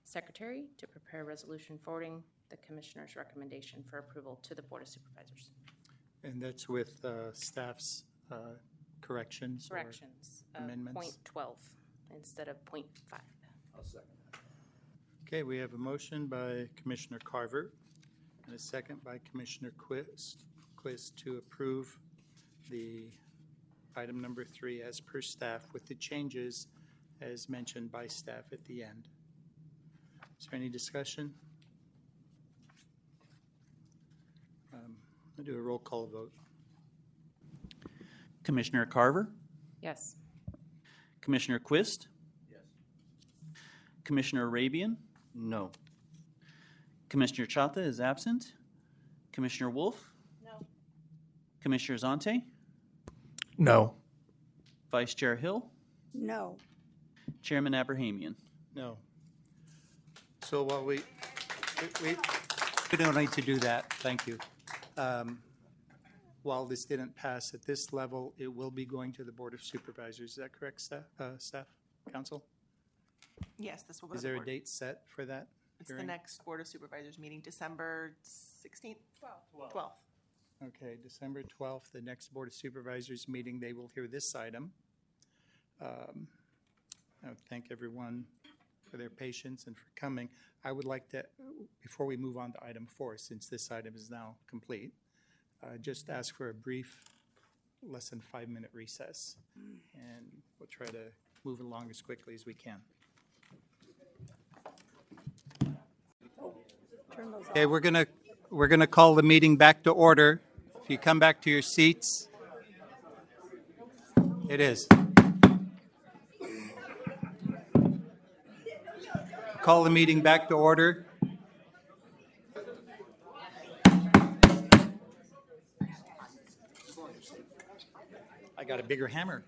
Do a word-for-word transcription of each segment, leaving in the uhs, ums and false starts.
secretary to prepare a resolution forwarding the commissioner's recommendation for approval to the Board of Supervisors. And that's with uh, staff's uh, corrections? or Corrections of amendments? point twelve instead of point five. I'll second that. Okay, we have a motion by Commissioner Carver and a second by Commissioner Quist, Quist to approve the item number three as per staff with the changes as mentioned by staff at the end. Is there any discussion? Um, I'll do a roll call vote. Commissioner Carver, Yes. Commissioner Quist, Yes. Commissioner Arabian, No. Commissioner Chata is absent, Commissioner Wolf, No. Commissioner Zante, No. Vice Chair Hill, No. Chairman Abrahamian. No. So while we, we, we don't need to do that, thank you. Um, While this didn't pass at this level, it will be going to the Board of Supervisors. Is that correct, staff, uh, staff, council? Yes, this will go to Is the there a board. date set for that? It's the hearing? next Board of Supervisors meeting, December sixteenth? Twelfth. Twelfth. Okay, December twelfth, the next Board of Supervisors meeting, they will hear this item. Um, I would thank everyone for their patience and for coming. I would like to, before we move on to item four, since this item is now complete, uh, just ask for a brief, less than five-minute recess, and we'll try to move along as quickly as we can. Turn those off. Okay, we're gonna, we're gonna call the meeting back to order. If you come back to your seats. It is. Call the meeting back to order. I got a bigger hammer.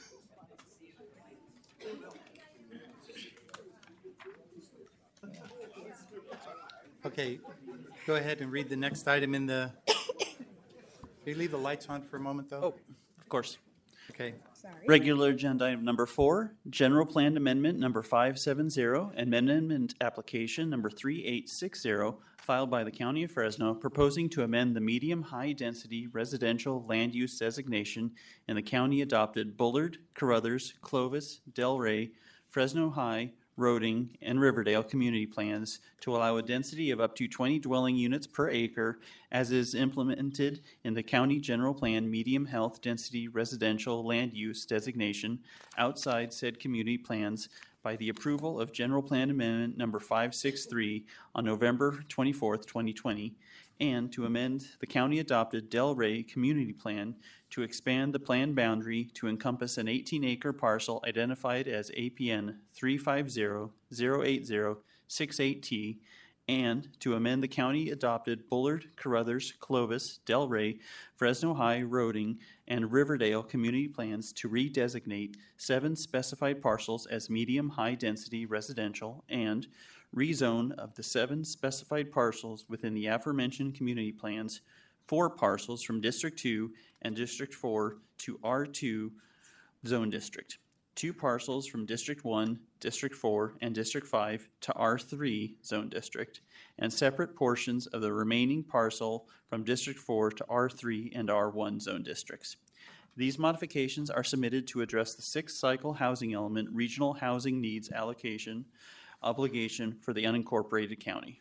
Okay, go ahead and read the next item in the, can you leave the lights on for a moment, though? Oh, of course. Okay, Sorry. Regular agenda item number four, general plan amendment number five seven zero, amendment application number three eight six zero, filed by the County of Fresno, proposing to amend the medium-high-density residential land use designation in the county-adopted Bullard, Carruthers, Clovis, Delray, Fresno High, Roding, and Riverdale community plans to allow a density of up to twenty dwelling units per acre as is implemented in the County General Plan Medium Health Density Residential Land Use Designation outside said community plans by the approval of General Plan Amendment Number five six three on November twenty-fourth, twenty twenty, and to amend the county-adopted Delray Community Plan to expand the plan boundary to encompass an eighteen acre parcel identified as A P N three five zero zero eight zero six eight T, and to amend the county-adopted Bullard, Carruthers, Clovis, Delray, Fresno High, Roding, and Riverdale community plans to redesignate seven specified parcels as medium-high-density residential and rezone of the seven specified parcels within the aforementioned community plans, four parcels from District two and District four to R two Zone District, two parcels from District one, District four, and District five to R three Zone District, and separate portions of the remaining parcel from District four to R three and R one Zone Districts. These modifications are submitted to address the sixth cycle housing element regional housing needs allocation obligation for the unincorporated county.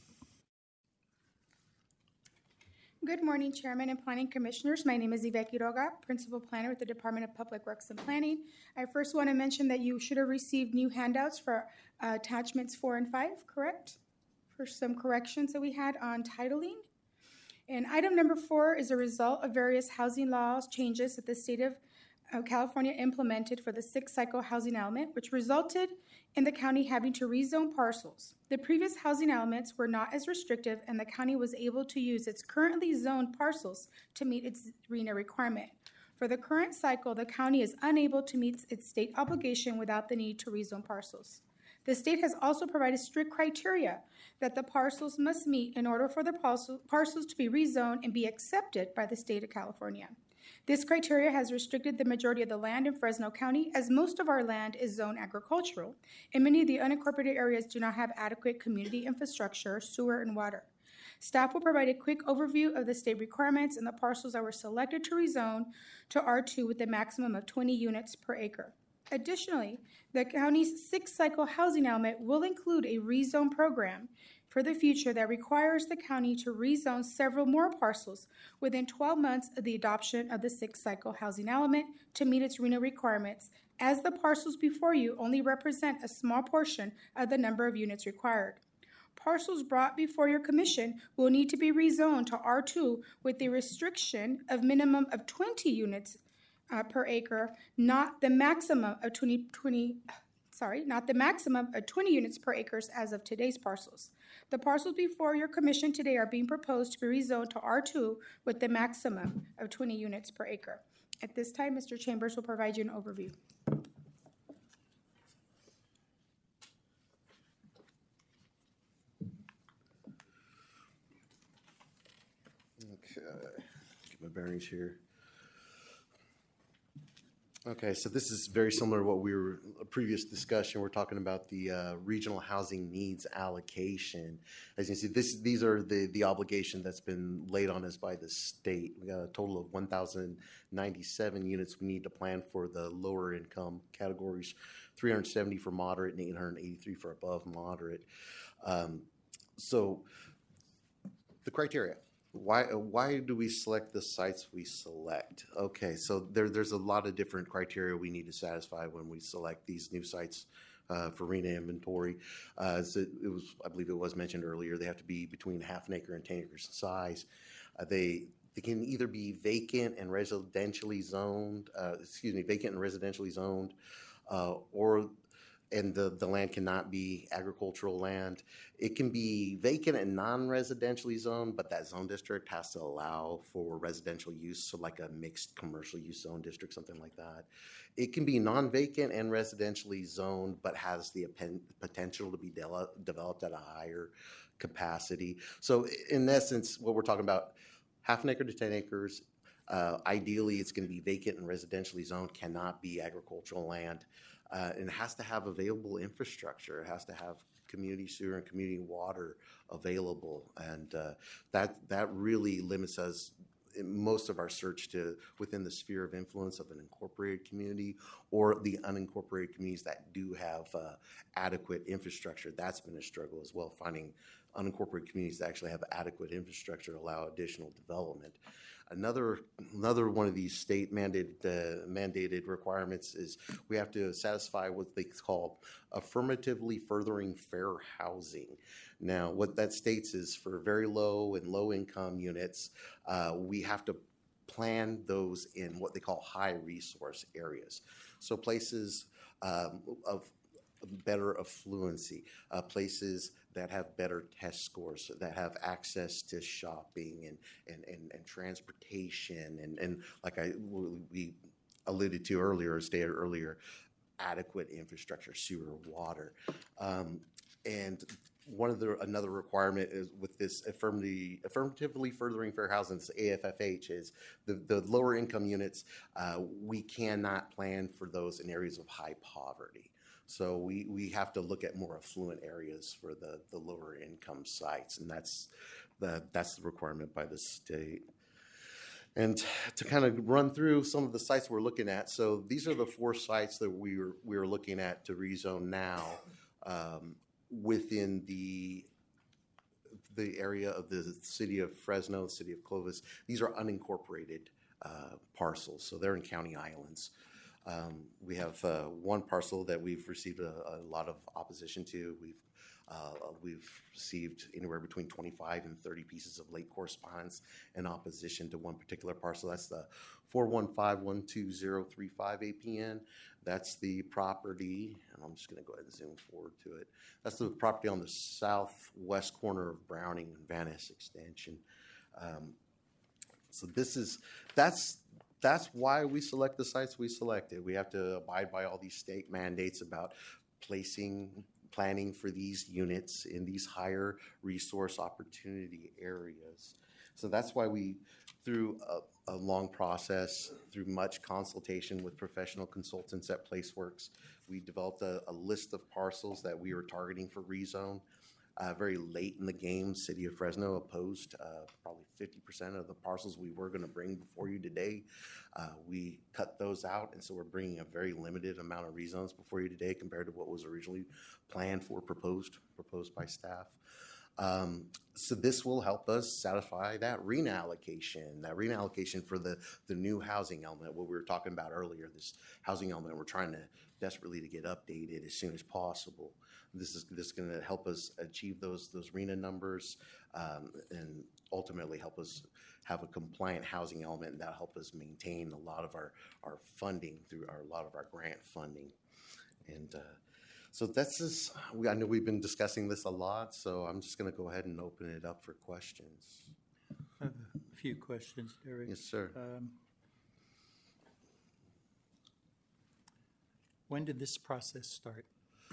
Good morning, Chairman and Planning Commissioners. My name is Yvette Quiroga, Principal Planner with the Department of Public Works and Planning. I first want to mention that you should have received new handouts for uh, attachments four and five, correct? For some corrections that we had on titling. And item number four is a result of various housing laws changes that the state of uh, California implemented for the sixth cycle housing element, which resulted in the county having to rezone parcels. The previous housing elements were not as restrictive, and the county was able to use its currently zoned parcels to meet its RHNA requirement. For the current cycle, the county is unable to meet its state obligation without the need to rezone parcels. The state has also provided strict criteria that the parcels must meet in order for the parcel, parcels to be rezoned and be accepted by the state of California. This criteria has restricted the majority of the land in Fresno County, as most of our land is zoned agricultural, and many of the unincorporated areas do not have adequate community infrastructure, sewer, and water. Staff will provide a quick overview of the state requirements and the parcels that were selected to rezone to R two with a maximum of twenty units per acre. Additionally, the county's six-cycle housing element will include a rezone program for the future that requires the county to rezone several more parcels within twelve months of the adoption of the six-cycle housing element to meet its RHNA requirements, as the parcels before you only represent a small portion of the number of units required. Parcels brought before your commission will need to be rezoned to R two with a restriction of minimum of twenty units uh, per acre, not the maximum of twenty, twenty, sorry, not the maximum of twenty units per acre as of today's parcels. The parcels before your commission today are being proposed to be rezoned to R two with the maximum of twenty units per acre. At this time, Mister Chambers will provide you an overview. Okay, get my bearings here. Okay, so this is very similar to what we were, a previous discussion, we're talking about the uh, regional housing needs allocation. As you can see, this, these are the, the obligation that's been laid on us by the state. We got a total of one thousand ninety-seven units we need to plan for the lower income categories, three hundred seventy for moderate and eight hundred eighty-three for above moderate. Um, so the criteria. Why why do we select the sites we select? Okay, so there, there's a lot of different criteria we need to satisfy when we select these new sites uh, for RHNA inventory. Uh, so it was, I believe it was mentioned earlier, they have to be between half an acre and ten acres in size. Uh, they they can either be vacant and residentially zoned, uh, excuse me, vacant and residentially zoned, uh, or and the, the land cannot be agricultural land. It can be vacant and non-residentially zoned, but that zone district has to allow for residential use, so like a mixed commercial use zone district, something like that. It can be non-vacant and residentially zoned, but has the potential to be de- developed at a higher capacity. So in essence, what we're talking about, half an acre to ten acres, uh, ideally it's gonna be vacant and residentially zoned, cannot be agricultural land. Uh, and it has to have available infrastructure. It has to have community sewer and community water available. And uh, that that really limits us in most of our search to within the sphere of influence of an incorporated community or the unincorporated communities that do have uh, adequate infrastructure. That's been a struggle as well, finding unincorporated communities that actually have adequate infrastructure to allow additional development. Another another one of these state mandated uh, mandated requirements is we have to satisfy what they call affirmatively furthering fair housing. Now, what that states is for very low and low income units, uh, we have to plan those in what they call high resource areas. So places um, of better affluency, uh, places that have better test scores, that have access to shopping and and, and, and transportation, and, and like I we alluded to earlier, or stated earlier, adequate infrastructure, sewer, water. Um, and one of the another requirement is with this affirmatively, affirmatively furthering fair housing, this A F F H, is the, the lower income units, uh, we cannot plan for those in areas of high poverty. So we, we have to look at more affluent areas for the, the lower income sites, and that's the that's the requirement by the state. And to kind of run through some of the sites we're looking at, so these are the four sites that we were we are looking at to rezone now um, within the the area of the city of Fresno, the city of Clovis. These are unincorporated uh, parcels, so they're in county islands. Um, we have uh, one parcel that we've received a, a lot of opposition to. We've uh, we've received anywhere between twenty-five and thirty pieces of late correspondence in opposition to one particular parcel. That's the four one five one two zero three five A P N. That's the property, and I'm just going to go ahead and zoom forward to it. That's the property on the southwest corner of Browning and Van Ness Extension. Um, so this is that's. That's why we select the sites we selected. We have to abide by all these state mandates about placing, planning for these units in these higher resource opportunity areas. So that's why we, through a, a long process, through much consultation with professional consultants at PlaceWorks, we developed a, a list of parcels that we were targeting for rezone. Uh, very late in the game, City of Fresno opposed uh, probably fifty percent of the parcels we were going to bring before you today. Uh, we cut those out, and so we're bringing a very limited amount of rezones before you today compared to what was originally planned for, proposed, proposed by staff. Um, so this will help us satisfy that R E N A allocation, that R E N A allocation for the, the new housing element, what we were talking about earlier, this housing element we're trying to desperately to get updated as soon as possible. This is this is going to help us achieve those those R E N A numbers um, and ultimately help us have a compliant housing element, and that'll help us maintain a lot of our, our funding through our, a lot of our grant funding. And uh, so that's just, we, I know we've been discussing this a lot, so I'm just going to go ahead and open it up for questions. I have a few questions, Derek. Yes, sir. Um, When did this process start?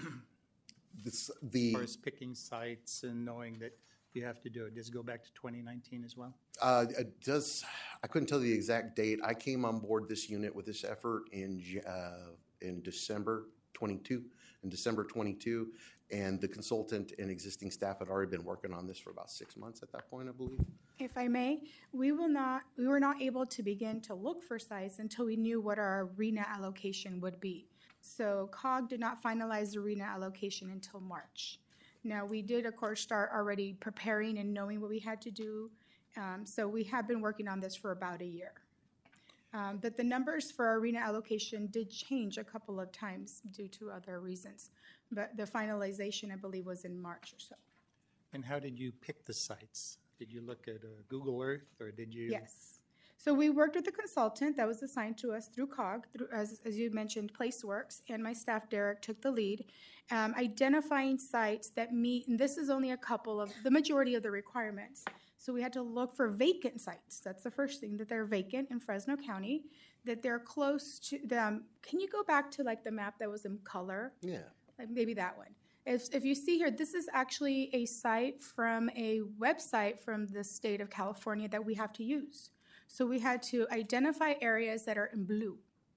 This, As the far as picking sites and knowing that you have to do it, does it go back to twenty nineteen as well? Uh, it does, I couldn't tell the exact date. I came on board this unit with this effort in, J- uh, in December twenty-two, in December twenty-two, and the consultant and existing staff had already been working on this for about six months at that point, I believe. If I may, we will not, we were not able to begin to look for sites until we knew what our R E N A allocation would be. So C O G did not finalize the R E N A allocation until March. Now, we did, of course, start already preparing and knowing what we had to do. Um, so we have been working on this for about a year. Um, but the numbers for our R E N A allocation did change a couple of times due to other reasons. But the finalization, I believe, was in March or so. And how did you pick the sites? Did you look at uh, Google Earth, or did you? Yes. So we worked with a consultant that was assigned to us through C O G, through, as, as you mentioned, PlaceWorks, and my staff, Derek, took the lead, um, identifying sites that meet, and this is only a couple of, the majority of the requirements. So we had to look for vacant sites. That's the first thing, that they're vacant in Fresno County, that they're close to them. Can you go back to like the map that was in color? Yeah. Like maybe that one. If, if you see here, this is actually a site from a website from the state of California that we have to use. So we had to identify areas that are in blue.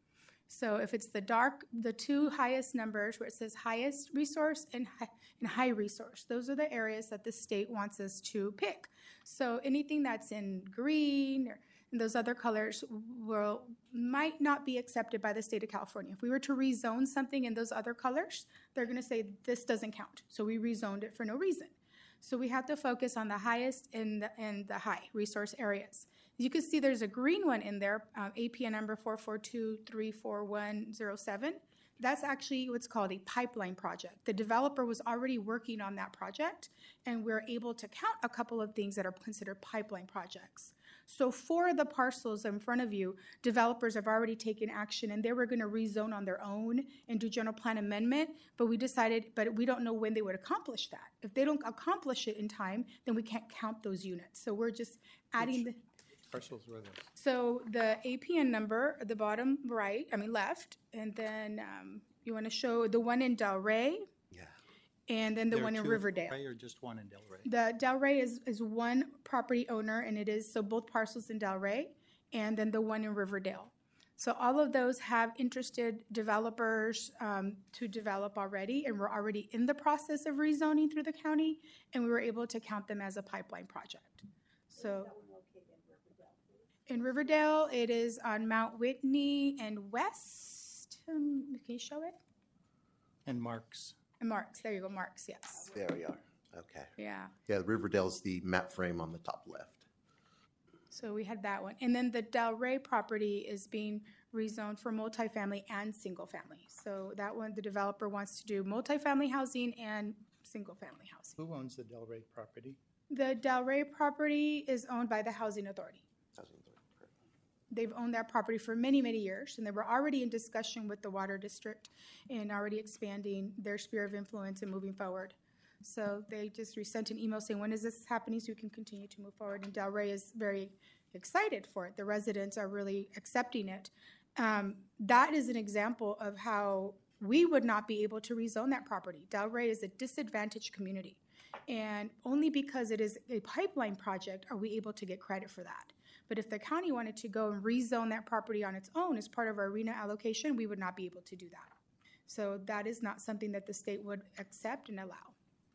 So if it's the dark, the two highest numbers where it says highest resource and high, and high resource, those are the areas that the state wants us to pick. So anything that's in green or in those other colors will might not be accepted by the state of California. If we were to rezone something in those other colors, they're going to say this doesn't count. So we rezoned it for no reason. So we have to focus on the highest and the, and the high resource areas. You can see there's a green one in there, um, A P N number four four two three four one zero seven. That's actually what's called a pipeline project. The developer was already working on that project, and we're able to count a couple of things that are considered pipeline projects. So for the parcels in front of you, developers have already taken action, and they were going to rezone on their own and do general plan amendment, but we decided, but we don't know when they would accomplish that. If they don't accomplish it in time, then we can't count those units. So we're just adding the... Parcels were those? So the A P N number at the bottom right, I mean left, and then um, you want to show the one in Delray, Yeah. and then the There are one in two Riverdale. Delray or just one in Delray? The Delray is, is one property owner, and it is, so both parcels in Delray, and then the one in Riverdale. So all of those have interested developers um, to develop already, and we're already in the process of rezoning through the county, and we were able to count them as a pipeline project. So. In Riverdale, it is on Mount Whitney and West. Um, can you show it? And Marks? And Marks. There you go, Marks. Yes. There we are. Okay. Yeah. Yeah, Riverdale's the map frame on the top left. So we had that one, and then the Delray property is being rezoned for multifamily and single family. So that one, the developer wants to do multifamily housing and single family housing. Who owns the Delray property? The Delray property is owned by the Housing Authority. Housing authority, correct. They've owned that property for many, many years, and they were already in discussion with the water district and already expanding their sphere of influence and moving forward. So they just sent an email saying, when is this happening so we can continue to move forward? And Delray is very excited for it. The residents are really accepting it. Um, that is an example of how we would not be able to rezone that property. Delray is a disadvantaged community. And only because it is a pipeline project are we able to get credit for that. But if the county wanted to go and rezone that property on its own as part of our RENA allocation, we would not be able to do that. So that is not something that the state would accept and allow.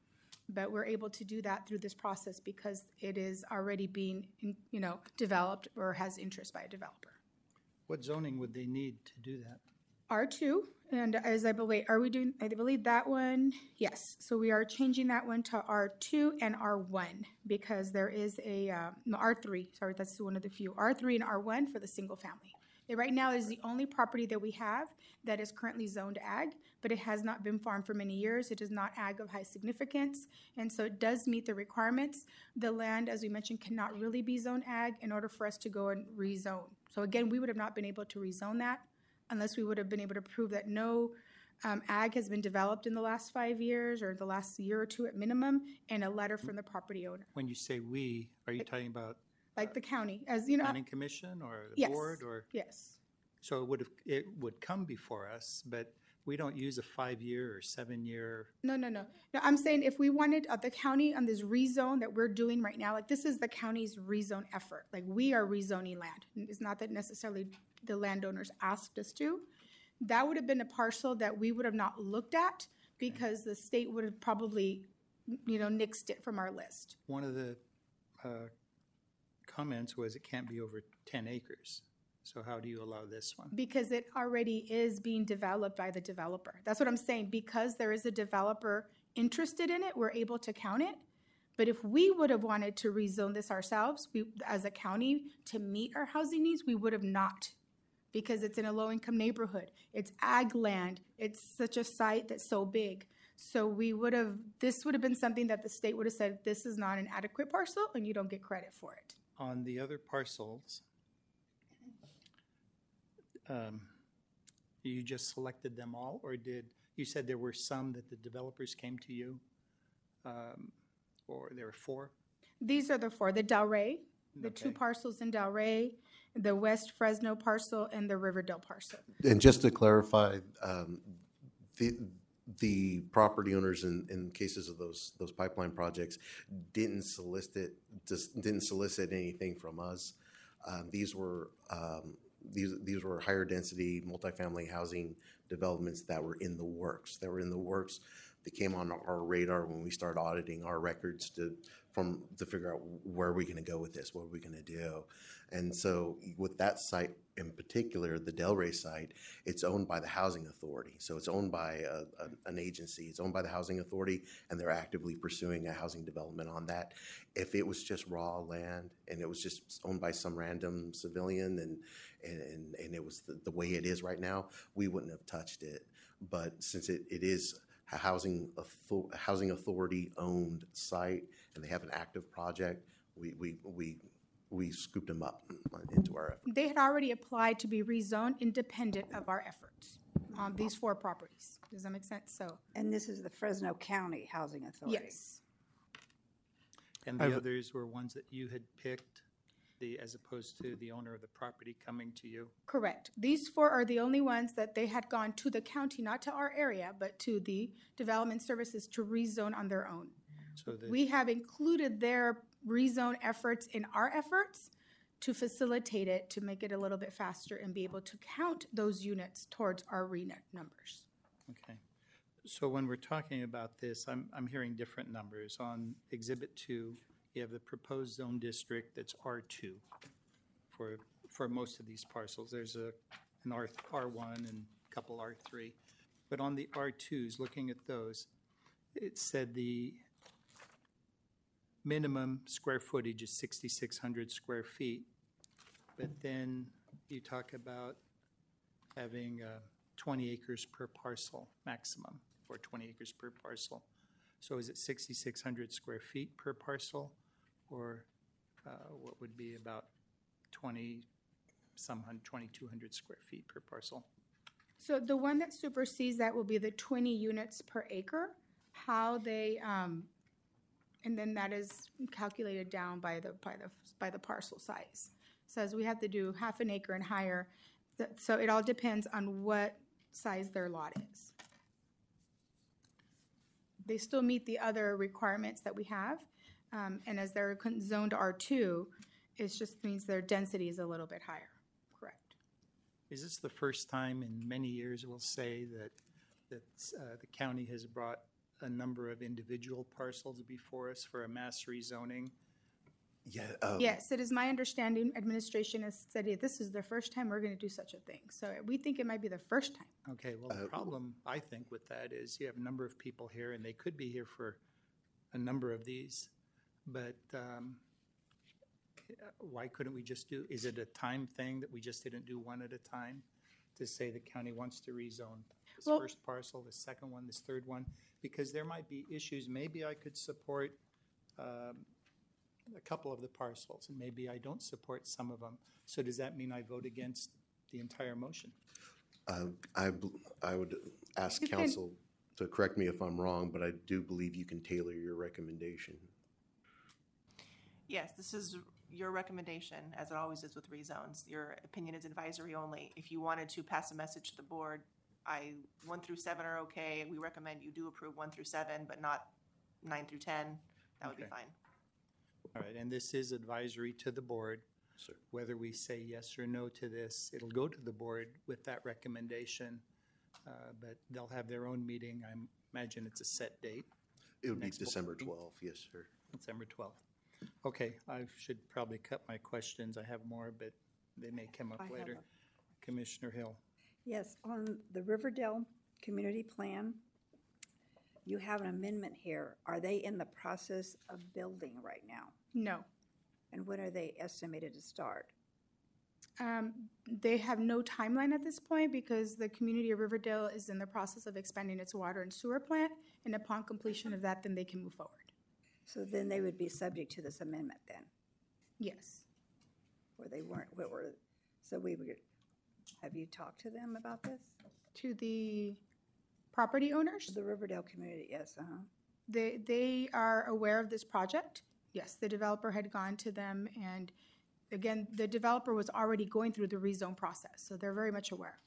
But we're able to do that through this process because it is already being, you know, developed or has interest by a developer. What zoning would they need to do that? R two, and as I believe, are we doing, I believe that one, yes. So we are changing that one to R two and R one because there is a, uh, no, R three, sorry, that's one of the few, R three and R one for the single family. It right now is the only property that we have that is currently zoned ag, but it has not been farmed for many years. It is not ag of high significance, and so it does meet the requirements. The land, as we mentioned, cannot really be zoned ag in order for us to go and rezone. So again, we would have not been able to rezone that unless we would have been able to prove that no um, ag has been developed in the last five years or the last year or two at minimum, and a letter from the property owner, When you say "we," are you talking about like the county, as you know. planning commission or the Yes. board? Or Yes. so it would have, it would come before us, but we don't use a five-year or seven-year. No, no, no. No, I'm saying if we wanted uh, the county on this rezone that we're doing right now, like this is the county's rezone effort. Like we are rezoning land. It's not that necessarily the landowners asked us to. That would have been a parcel that we would have not looked at because the state would have probably, you know, nixed it from our list. One of the uh, comments was it can't be over ten acres. So how do you allow this one? Because it already is being developed by the developer. That's what I'm saying. Because there is a developer interested in it, we're able to count it. But if we would have wanted to rezone this ourselves, we, as a county, to meet our housing needs, we would have not. Because it's in a low-income neighborhood. It's ag land. It's such a site that's so big. So we would have, this would have been something that the state would have said, this is not an adequate parcel and you don't get credit for it. On the other parcels, um, you just selected them all, or did, you said there were some that the developers came to you? Um, or there were four? These are the four, the Delray, the two Okay. parcels in Delray, the West Fresno parcel, and the Riverdale parcel. And just to clarify, um, the, the property owners in, in cases of those, those pipeline projects didn't solicit, just didn't solicit anything from us. Um, these were, um, these, these were higher density multifamily housing developments that were in the works, that were in the works. They came on our radar when we started auditing our records to, from, to figure out where are we gonna go with this, what are we gonna do? And so with that site in particular, the Delray site, it's owned by the Housing Authority. So it's owned by a, a, an agency. It's owned by the Housing Authority, and they're actively pursuing a housing development on that. If it was just raw land and it was just owned by some random civilian and and, and it was the, the way it is right now, we wouldn't have touched it. But since it, it is a housing, a housing authority owned site and they have an active project, we, we, we we scooped them up into our effort. They had already applied to be rezoned independent of our efforts on these four properties. Does that make sense? So, And this is the Fresno County Housing Authority. yes. And the I've- others were ones that you had picked, the, as opposed to the owner of the property coming to you? Correct. These four are the only ones that they had gone to the county, not to our area, but to the development services to rezone on their own. So the, We have included their rezone efforts in our efforts to facilitate it, to make it a little bit faster and be able to count those units towards our RENA numbers. okay. So when we're talking about this, I'm, I'm hearing different numbers. On Exhibit two, you have the proposed zone district that's R two for, for most of these parcels. There's a, an R, R1 and a couple R three. But on the R twos, looking at those, it said the minimum square footage is sixty-six hundred square feet. But then you talk about having uh, twenty acres per parcel maximum, or twenty acres per parcel. So is it sixty-six hundred square feet per parcel, or uh, what would be about twenty, some hundred, twenty-two hundred square feet per parcel? So the one that supersedes that will be the twenty units per acre. How they, um, and then that is calculated down by the, by the, by the parcel size. Says we have to do half an acre and higher. That- So it all depends on what size their lot is. they still meet the other requirements that we have. Um, and as they're con- zoned R two, it just means their density is a little bit higher. Correct. Is this the first time in many years we'll say that, that uh, the county has brought a number of individual parcels before us for a mass rezoning? Yeah. um, Yes, it is my understanding, administration has said that this is the first time we're going to do such a thing. So we think it might be the first time. Okay, well, the Uh, problem, I think, with that is you have a number of people here, and they could be here for a number of these, but um, why couldn't we just do, is it a time thing that we just didn't do one at a time to say the county wants to rezone this Well- first parcel, this second one, this third one? Because there might be issues, maybe I could support um, a couple of the parcels, and maybe I don't support some of them. So does that mean I vote against the entire motion? Uh, I, bl- I would ask You can- council to correct me if I'm wrong, but I do believe you can tailor your recommendation. Yes, this is your recommendation, as it always is with rezones. Your opinion is advisory only. If you wanted to pass a message to the board, I, one through seven are okay. We recommend you do approve one through seven, but not nine through ten. That would be Okay. fine. All right, and this is advisory to the board. Sir. Whether we say yes or no to this, it'll go to the board with that recommendation, uh, but they'll have their own meeting. I imagine it's a set date, It would be Next board December meeting. twelfth, yes, sir. December twelfth. Okay, I should probably cut my questions. I have more, but they may come I up have later. a- Commissioner Hill. Yes, on the Riverdale Community Plan, you have an amendment here. Are they in the process of building right now? No. And when are they estimated to start? Um, They have no timeline at this point because the community of Riverdale is in the process of expanding its water and sewer plant. And upon completion of that, then they can move forward. So then they would be subject to this amendment then, Yes. where they weren't, what were, so we would, have you talked to them about this? To the property owners, The Riverdale community, yes, uh-huh. they, they are aware of this project. Yes, the developer had gone to them, and again, the developer was already going through the rezone process, so they're very much aware.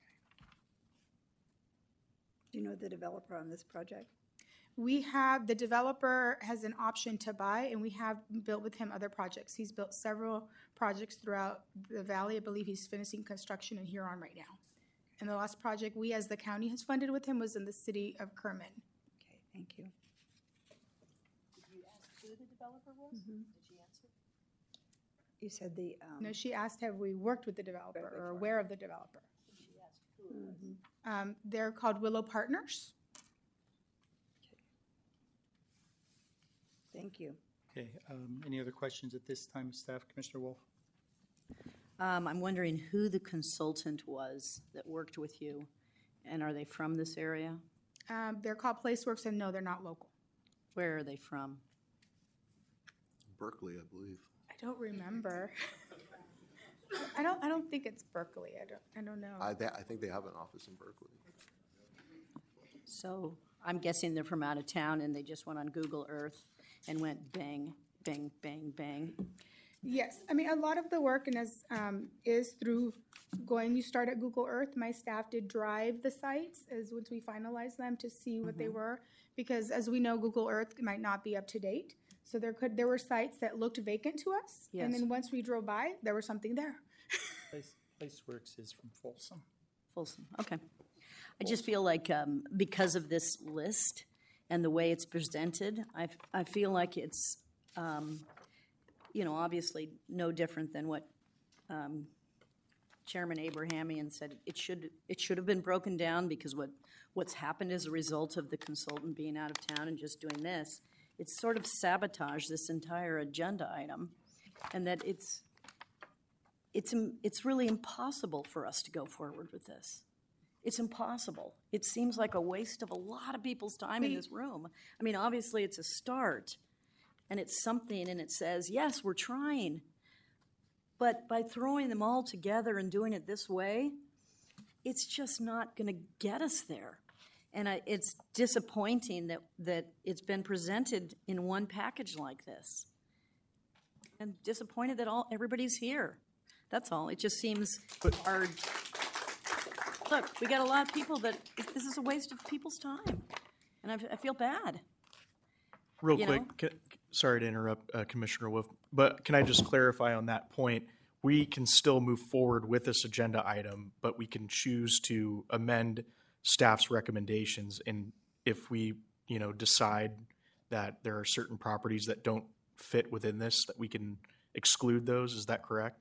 Do you know the developer on this project? We have, the developer has an option to buy, and we have built with him other projects. He's built several projects throughout the valley. I believe he's finishing construction in Huron right now. And the last project we, as the county, has funded with him was in the city of Kerman. Okay, thank you. Did you ask who the developer was? Did she answer? You said the, um. No, she asked, have we worked with the developer or aware of the developer? She asked who it was. Um, They're called Willow Partners. Thank you. Okay, um, any other questions at this time, staff? Commissioner Wolf? Um, I'm wondering who the consultant was that worked with you, and are they from this area? Um, They're called Placeworks, and no, they're not local. Where are they from? Berkeley, I believe. I don't remember. I don't, I don't think it's Berkeley. I don't, I don't know. I, they- I think they have an office in Berkeley. So I'm guessing they're from out of town and they just went on Google Earth and went bang, bang, bang, bang. Yes, I mean, a lot of the work and as, um, is through going, you start at Google Earth. My staff did drive the sites as once we finalized them to see what they were. Because as we know, Google Earth might not be up to date. So there could, there were sites that looked vacant to us. And Yes. then once we drove by, there was something there. Place, Placeworks is from Folsom. Folsom, okay. I just feel like um, because of this list and the way it's presented, I, I feel like it's, um, you know, obviously no different than what um, Chairman Abrahamian said. It should, it should have been broken down because what, what's happened as a result of the consultant being out of town and just doing this, it's sort of sabotaged this entire agenda item, and that it's, it's, im- it's really impossible for us to go forward with this. It's impossible. It seems like a waste of a lot of people's time in We- this room. I mean, obviously, it's a start, and it's something, and it says, yes, we're trying. But by throwing them all together and doing it this way, it's just not going to get us there. And I, it's disappointing that, that it's been presented in one package like this. I'm disappointed that all, everybody's here. That's all. It just seems hard. Look, we got a lot of people that, this is a waste of people's time. And I, f- I feel bad. Real You quick, know? ca- sorry to interrupt, uh, Commissioner Wolf, but can I just clarify on that point? We can still move forward with this agenda item, but we can choose to amend staff's recommendations. And if we, you know, decide that there are certain properties that don't fit within this, that we can exclude those. Is that correct?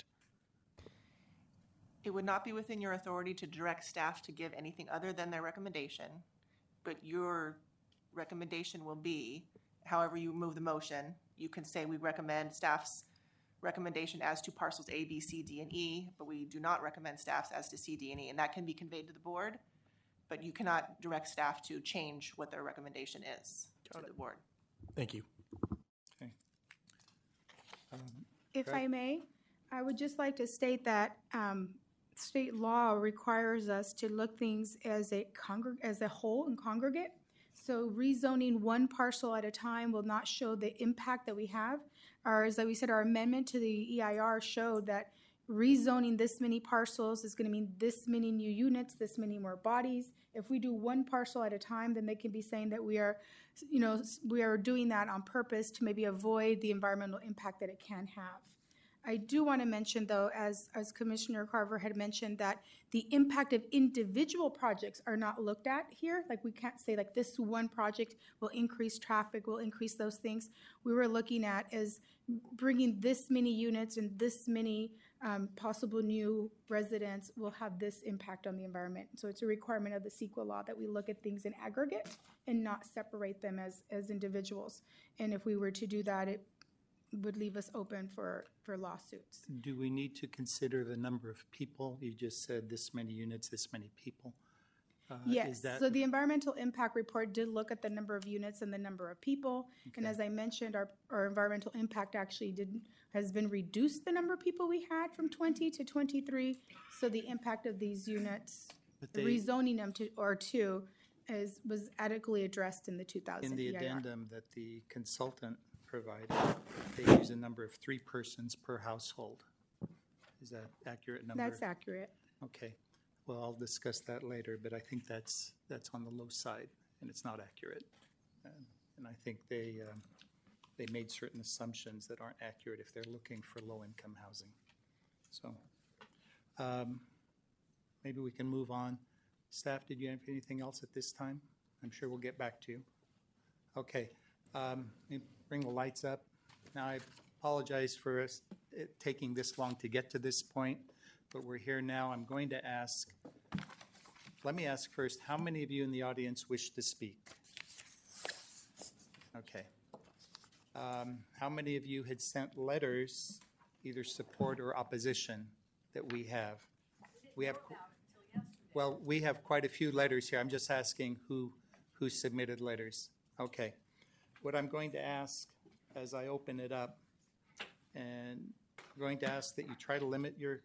It would not be within your authority to direct staff to give anything other than their recommendation, but your recommendation will be, however you move the motion, you can say we recommend staff's recommendation as to parcels A, B, C, D, and E, but we do not recommend staff's as to C, D, and E, and that can be conveyed to the board, but you cannot direct staff to change what their recommendation is to the board. Thank you. Okay. Um, If Correct. I may, I would just like to state that um, state law requires us to look things as a congreg, as a whole and congregate. So rezoning one parcel at a time will not show the impact that we have. Or as we said, our amendment to the E I R showed that rezoning this many parcels is going to mean this many new units, this many more bodies. If we do one parcel at a time, then they can be saying that we are, you know, we are doing that on purpose to maybe avoid the environmental impact that it can have. I do want to mention, though, as, as Commissioner Carver had mentioned, that the impact of individual projects are not looked at here. Like, we can't say, like, this one project will increase traffic, will increase those things. We were looking at as bringing this many units and this many um, possible new residents will have this impact on the environment. So it's a requirement of the CEQA law that we look at things in aggregate and not separate them as, as individuals. And if we were to do that, it would leave us open for, for lawsuits. Do we need to consider the number of people? You just said this many units, this many people. Uh, is Yes, that- so the environmental impact report did look at the number of units and the number of people. And Okay. as I mentioned, our, our environmental impact actually did, has been reduced the number of people we had from twenty to twenty-three. So the impact of these units, But they- rezoning them to, or two, is, was adequately addressed in the two thousand In the E I R. addendum that the consultant provided, they use a number of three persons per household. Is that accurate number? That's accurate. Okay, well, I'll discuss that later, but I think that's, that's on the low side, and it's not accurate. And and I think they, um, they made certain assumptions that aren't accurate if they're looking for low-income housing. So, um, maybe we can move on. Staff, did you have anything else at this time? I'm sure we'll get back to you. Okay, um, let me bring the lights up. Now, I apologize for us it taking this long to get to this point, but we're here now. I'm going to ask, let me ask first, how many of you in the audience wish to speak? Okay. Um, How many of you had sent letters, either support or opposition, that we have? We have. Well, we have quite a few letters here. I'm just asking who, who submitted letters. Okay. What I'm going to ask as I open it up, and I'm going to ask that you try to limit your,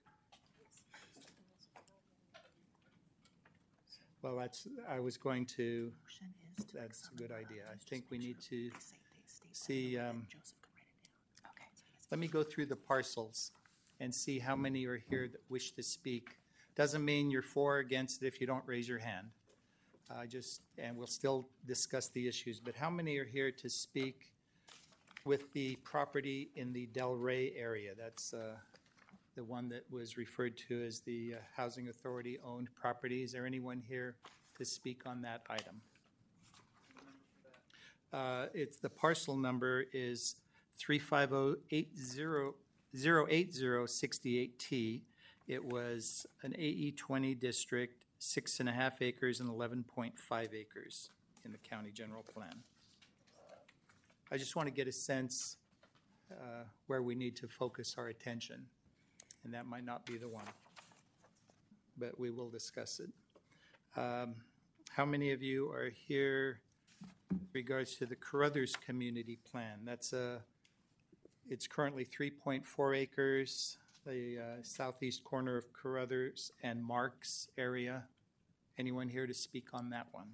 well, that's, I was going to, that's a good idea. I think we need to see, um, let me go through the parcels and see how many are here that wish to speak. Doesn't mean you're for or against it if you don't raise your hand. I just, and we'll still discuss the issues, but how many are here to speak with the property in the Del Rey area? That's uh, the one that was referred to as the uh, Housing Authority-owned property. Is there anyone here to speak on that item? Uh, It's, the parcel number is three five zero eight zero zero eight zero six eight T. It was an A E twenty district, six and a half acres and eleven point five acres in the county general plan. I just want to get a sense uh, where we need to focus our attention, and that might not be the one, but we will discuss it. Um, How many of you are here in regards to the Carruthers Community Plan? That's a, it's currently three point four acres, the uh, southeast corner of Carruthers and Marks area. Anyone here to speak on that one?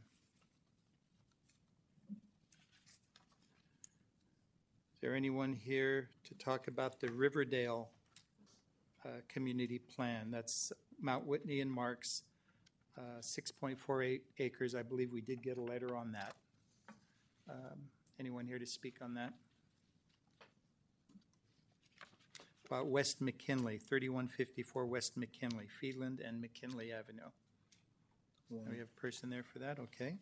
Is there anyone here to talk about the Riverdale uh, Community Plan? That's Mount Whitney and Marks, uh, six point four eight acres. I believe we did get a letter on that. Um, Anyone here to speak on that? About West McKinley, thirty-one fifty-four West McKinley, Feedland and McKinley Avenue. We have a person there for that, okay.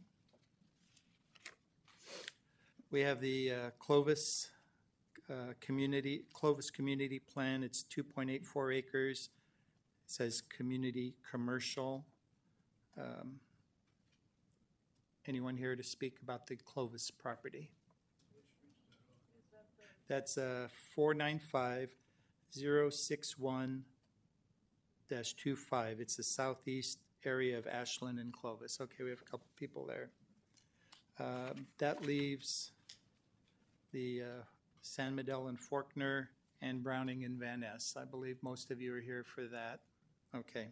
We have the uh, Clovis uh, Community, Clovis Community Plan. It's two point eight four acres. It says community commercial. Um, Anyone here to speak about the Clovis property? That's uh, four nine five zero six one dash two five. It's the southeast area of Ashland and Clovis. Okay, we have a couple people there. Um, That leaves the uh, San Medell and Faulkner and Browning and Van Ness. I believe most of you are here for that. Okay.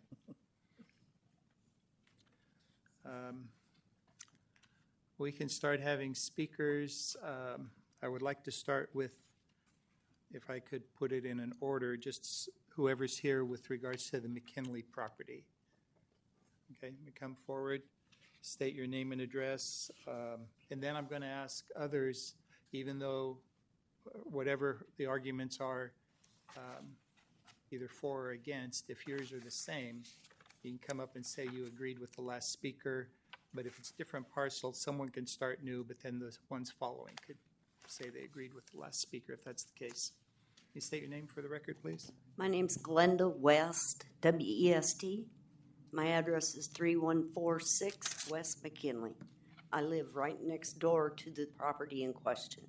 Um, We can start having speakers. Um, I would like to start with, if I could put it in an order, just whoever's here with regards to the McKinley property. Okay, you come forward, state your name and address, um, and then I'm going to ask others, even though whatever the arguments are, um, either for or against, if yours are the same, you can come up and say you agreed with the last speaker. But if it's different parcels, someone can start new, but then the ones following could say they agreed with the last speaker, if that's the case. Can you state your name for the record, please? My name's Glenda West, W E S T. My address is three one four six West McKinley. I live right next door to the property in question.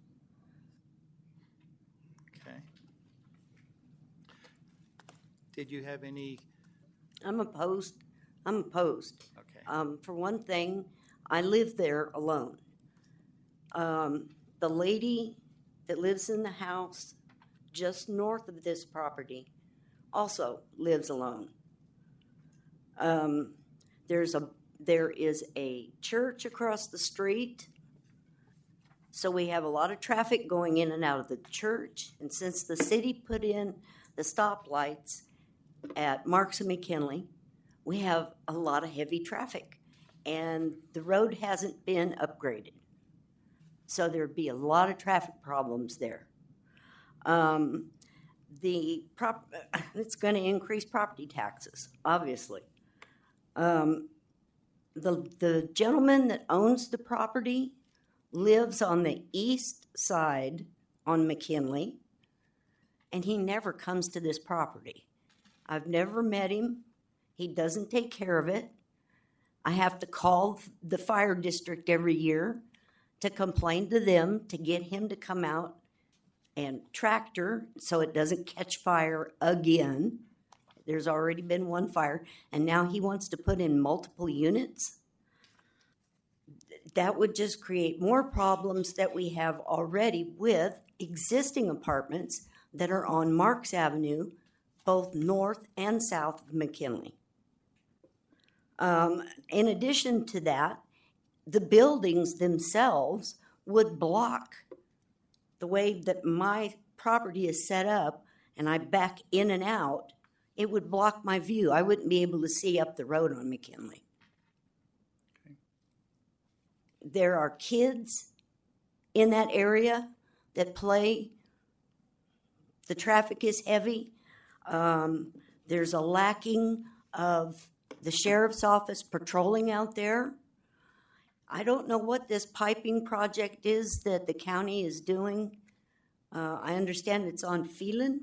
Okay. Did you have any, I'm opposed. I'm opposed. okay, Um, for one thing, I live there alone. Um, the lady that lives in the house just north of this property also lives alone. Um, there's a there is a church across the street, so we have a lot of traffic going in and out of the church. And since the city put in the stoplights at Marks and McKinley, we have a lot of heavy traffic, and the road hasn't been upgraded. So there'd be a lot of traffic problems there. Um, the prop, it's going to increase property taxes, obviously. Um, the the gentleman that owns the property lives on the east side on McKinley, and he never comes to this property. I've never met him. He doesn't take care of it. I have to call the fire district every year to complain to them to get him to come out and tractor so it doesn't catch fire again. There's already been one fire, and now he wants to put in multiple units. That would just create more problems that we have already with existing apartments that are on Marks Avenue, both north and south of McKinley. Um, in addition to that, the buildings themselves would block the way that my property is set up, and I back in and out. It would block my view. I wouldn't be able to see up the road on McKinley. Okay. There are kids in that area that play. The traffic is heavy. Um, there's a lacking of the sheriff's office patrolling out there. I don't know what this piping project is that the county is doing. Uh, I understand it's on Feeland.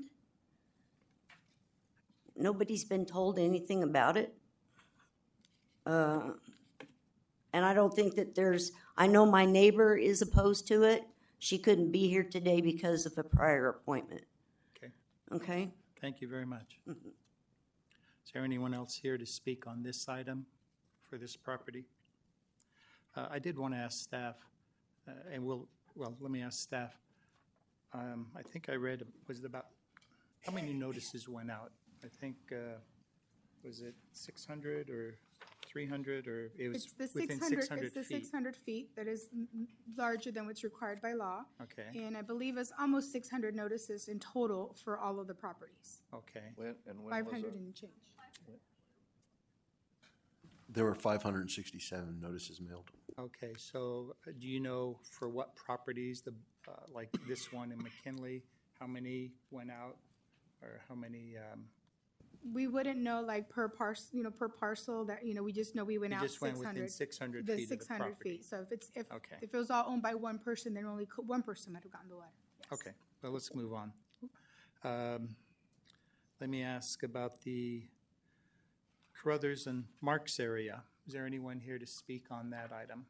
Nobody's been told anything about it. Uh, and I don't think that there's, I know my neighbor is opposed to it. She couldn't be here today because of a prior appointment. okay. Okay? Thank you very much. Mhm. Is there anyone else here to speak on this item for this property? Uh, I did want to ask staff, uh, and we'll, well, let me ask staff. Um, I think I read, was it about, how many notices went out? I think, uh, was it six hundred or three hundred, or it was It's the within six six hundred, hundred it's the feet? six hundred feet that is m- m- larger than what's required by law. Okay, And I believe it's almost six hundred notices in total for all of the properties, okay. When, and when five was hundred it? and change. There were five hundred sixty-seven notices mailed. Okay, so uh, do you know for what properties, the, uh, like this one in McKinley, how many went out? Or how many, um, We wouldn't know like per parcel, you know, per parcel that, you know, we just know we went you out just went six within hundred. six hundred The feet of six the hundred property? feet. So if it's, if, Okay. if it was all owned by one person, then only co- one person might have gotten the letter. Yes. Okay, well, let's move on. Um, Let me ask about the Carruthers and Marks area. Is there anyone here to speak on that item?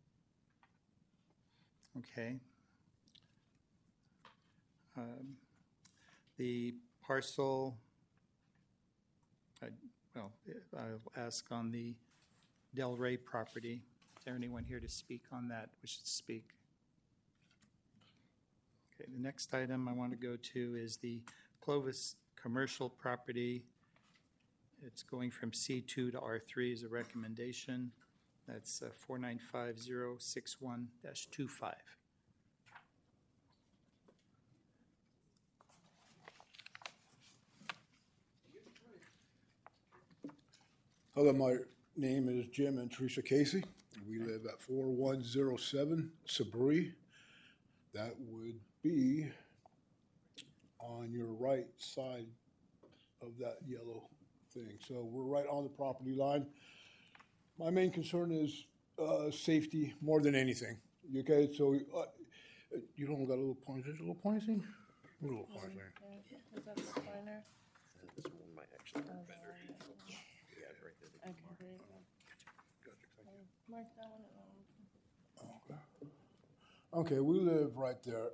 Okay. Um, The parcel, I- well, I'll ask on the Del Rey property. Is there anyone here to speak on that, wishes to speak? Okay, the next item I want to go to is the Clovis commercial property. It's going from C two to R three as a recommendation. That's uh, four nine five zero six one dash two five. Hello, my name is Jim and Teresa Casey. We live at four one zero seven Sabri. That would be on your right side of that yellow thing. So we're right on the property line. My main concern is uh, safety more than anything. You Okay, so uh, you don't got a little pointer, a little pointer thing? A little pointer thing. Is that the pointer? This one might actually be better. Mark that one. Okay, we live right there.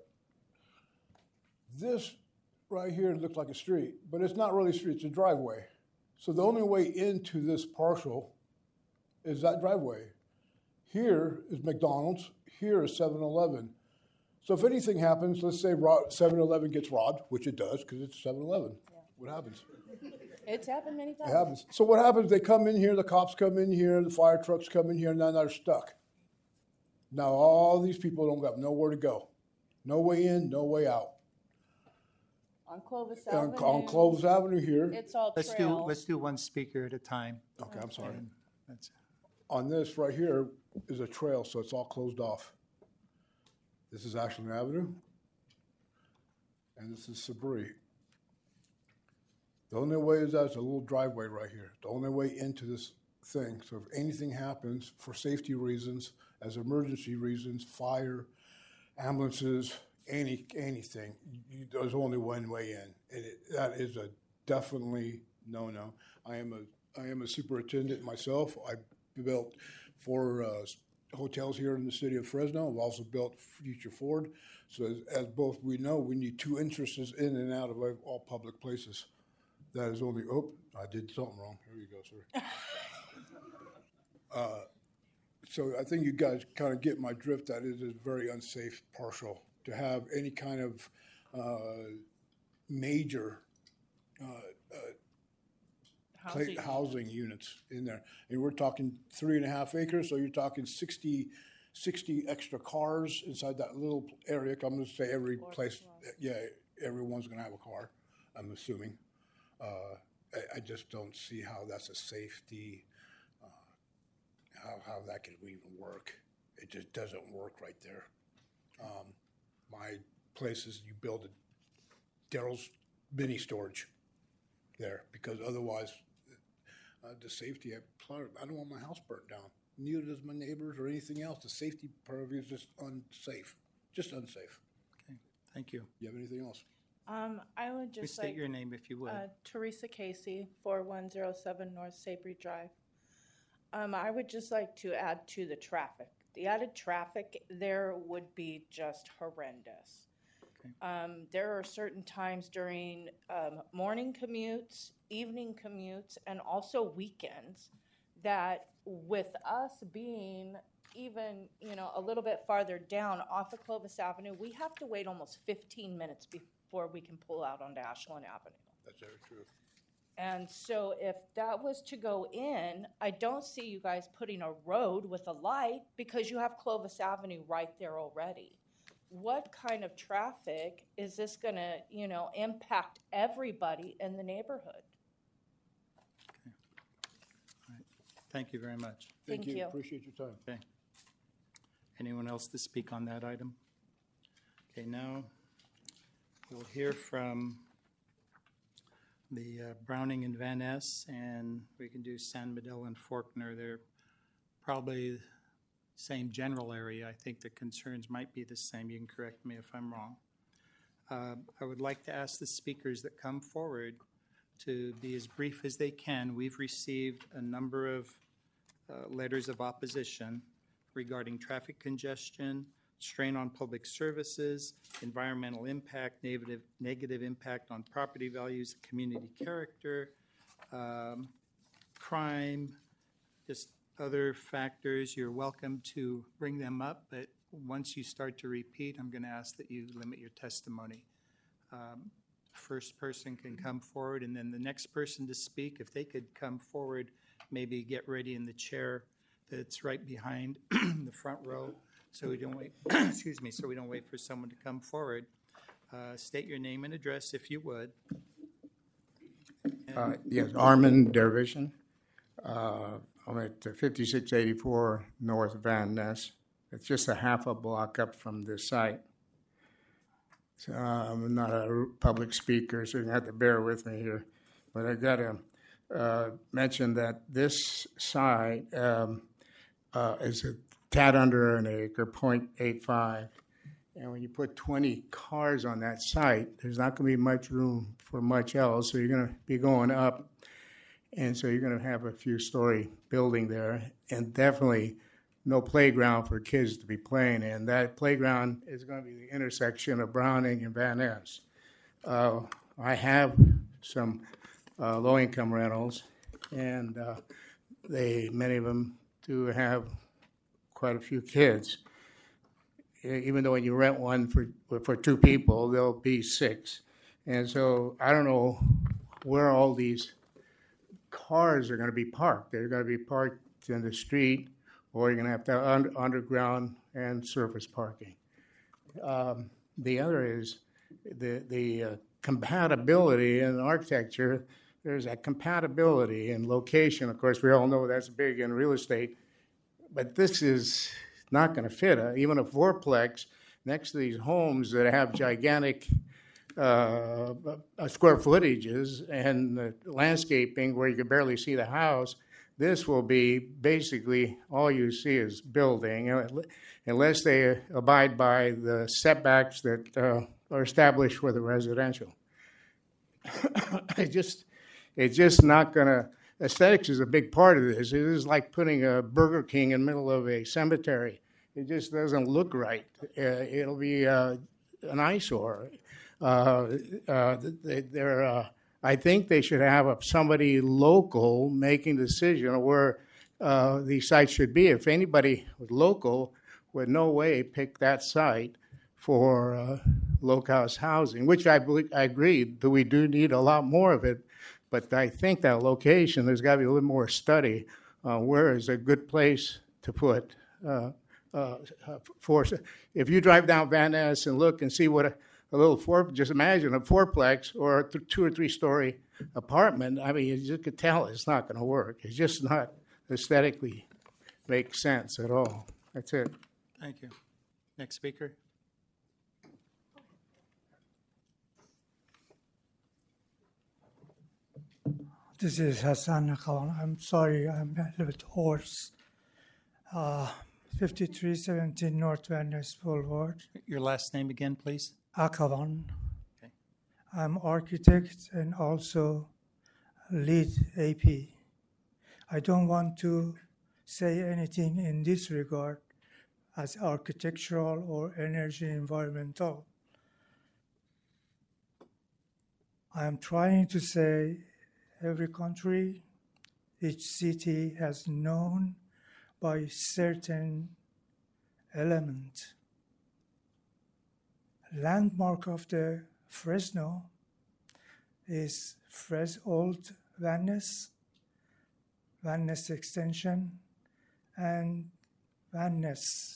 This right here looks like a street, but it's not really a street, it's a driveway. So the only way into this parcel is that driveway. Here is McDonald's, here is seven eleven. So if anything happens, let's say seven eleven gets robbed, which it does, because it's seven eleven. What happens? It's happened many times. It happens. So what happens, they come in here, the cops come in here, the fire trucks come in here, and then they're stuck. Now all these people don't have nowhere to go. No way in, no way out. On Clovis On, Avenue. on Clovis Avenue here, It's all Let's do, trail. let's do one speaker at a time. okay, I'm sorry. And that's- On this right here is a trail, so it's all closed off. This is Ashland Avenue. And this is Sabri. The only way is that it's a little driveway right here. The only way into this thing. So if anything happens for safety reasons, as emergency reasons, fire, ambulances, any, anything, you, there's only one way in. And it, that is a definitely no-no. I am a, I am a superintendent myself. I built four uh, hotels here in the city of Fresno. I've also built Future Ford. So as, as both we know, we need two entrances in and out of all public places. That is only, oh, I did something wrong. Here you go, sir. uh, so I think you guys kind of get my drift that it is a very unsafe parcel to have any kind of uh, major uh, uh, Housing. pla- housing units in there. And we're talking three and a half acres, so you're talking sixty, sixty extra cars inside that little area. I'm going to say every place, yeah, everyone's going to have a car, I'm assuming. Uh, I, I just don't see how that's a safety, uh, how, how that can even work. It just doesn't work right there. Um, my place is you build a Daryl's mini storage there because otherwise uh, the safety, I, I don't want my house burnt down. Neither does my neighbors or anything else. The safety part of it is just unsafe, just unsafe. Okay, thank you. You have anything else? Um, I would Please just state like, your name if you would. uh, Teresa Casey, four one zero seven North Sabry Drive. Um, I would just like to add to the traffic. The added traffic there would be just horrendous. Okay. Um, there are certain times during, um, morning commutes, evening commutes, and also weekends that with us being even, you know, a little bit farther down off of Clovis Avenue, we have to wait almost fifteen minutes before we can pull out onto Ashland Avenue. That's very true. And so if that was to go in, I don't see you guys putting a road with a light because you have Clovis Avenue right there already. What kind of traffic is this gonna, you know, impact everybody in the neighborhood? Thank you very much. Thank you. Appreciate your time. Okay. Anyone else to speak on that item? Okay, now we'll hear from the uh, Browning and Van Ness, and we can do San Miguel and Faulkner. They're probably same general area. I think the concerns might be the same. You can correct me if I'm wrong. Uh, I would like to ask the speakers that come forward to be as brief as they can. We've received a number of uh, letters of opposition regarding traffic congestion, strain on public services, environmental impact, negative, negative impact on property values, community character, um, crime, just other factors. You're welcome to bring them up, but once you start to repeat, I'm going to ask that you limit your testimony. Um, first person can come forward, and then the next person to speak, if they could come forward, maybe get ready in the chair that's right behind the front row, so we don't wait. excuse me, so we don't wait for someone to come forward. Uh, state your name and address, if you would. And Uh, Yes, Armin Dervishin. Uh, I'm at fifty-six eighty-four North Van Ness. It's just a half a block up from this site. So, uh, I'm not a public speaker, so you have to bear with me here. But I got to uh, mention that this site um, uh, is a tad under an acre, point eight five. And when you put twenty cars on that site, there's not going to be much room for much else. So you're going to be going up. And so you're going to have a few story building there, and definitely no playground for kids to be playing in. That playground is going to be the intersection of Browning and Van Ness. Uh, I have some uh, low-income rentals, and uh, they many of them do have quite a few kids. Even though when you rent one for for two people, there'll be six. And so I don't know where all these cars are going to be parked. They're going to be parked in the street, or you're going to have to have un- underground and surface parking. Um, the other is the the uh, compatibility in architecture. There's a compatibility in location. Of course, we all know that's big in real estate, but this is not going to fit. Uh, even a fourplex next to these homes that have gigantic uh, uh, square footages and uh, landscaping where you can barely see the house, this will be basically all you see is building, uh, unless they abide by the setbacks that uh, are established for the residential. it just, it's just not going to. Aesthetics is a big part of this. It is like putting a Burger King in the middle of a cemetery. It just doesn't look right. Uh, it'll be uh, an eyesore. Uh, uh, they're, uh, I think they should have a, somebody local making the decision of where uh, these sites should be. If anybody local would no way pick that site for uh, low-cost housing, which I, believe, I agree that we do need a lot more of it. But I think that location, there's got to be a little more study on where is a good place to put uh, uh, for. If you drive down Van Ness and look and see what a, a little four, just imagine a fourplex or a th- two or three story apartment. I mean, you just could tell it's not going to work. It's just not aesthetically make sense at all. That's it. thank you. Next speaker. This is Hassan Khan. I'm sorry, I'm a little bit hoarse. Uh, fifty-three seventeen North Van Ness Boulevard, Your last name again, please. Akavan. Okay. I'm architect and also lead A P. I don't want to say anything in this regard as architectural or energy environmental. I am trying to say every country, each city has known by certain element. Landmark of the Fresno is Fres Old Van Ness, Van Ness Extension, and Van Ness.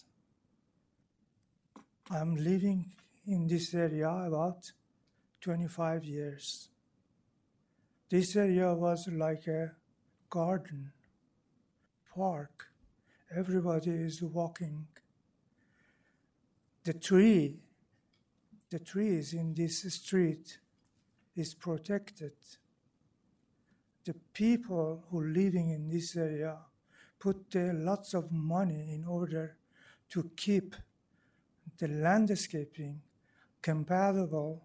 I'm living in this area about twenty-five years. This area was like a garden. park. Everybody is walking. The tree, the trees in this street is protected. The people who living in this area put there lots of money in order to keep the landscaping compatible